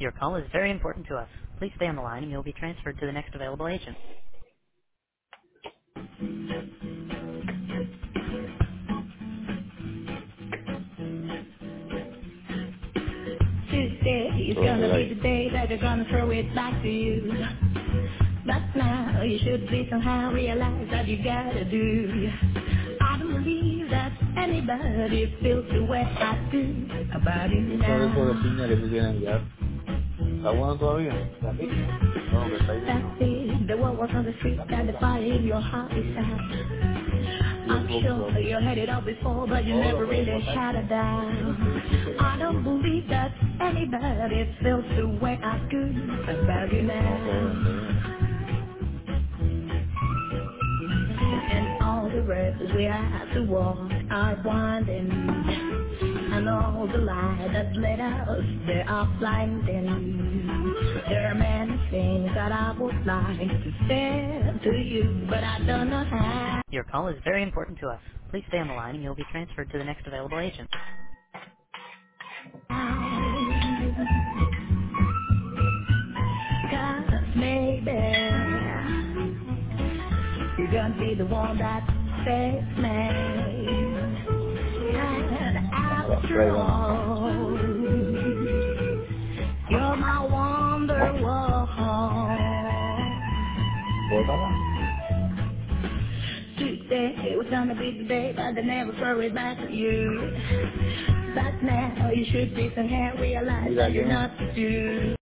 Your call is very important to us. Please stay on the line and you'll be transferred to the next available agent. Tuesday is Todo lo que gonna be hay. the day that they're gonna throw it back to you. But now you should please somehow realize that you gotta do. I don't believe that anybody feels the way I do about it Eso de eso de now. piña que tú tienes ya. ¿Está bueno todavía? ¿La piña? No, que está That's hirviendo. it, the world was on the street La and the piña. fire in your heart is out. Y el I'm flow sure flow. you had it all before, but you Todo never lo puedes really botar. had a Yo no estoy doubt. diciendo que I no don't sirve. believe that anybody feels the way I do about you No se now. vende bien. And all the roads we have to walk are winding, and all the light that led us, they are blinding. There are many things that I would like to say to you, but I don't know how. Your call is very important to us. Please stay on the line and you'll be transferred to the next available agent. 'Cause maybe you're gonna be the one that saves me. And No las after traigo nada más. all, you're my wonderwall. Bótala. Today was gonna be the day that they never throw it back to you. But now you should be somehow realize Mira that you're quién es. not due.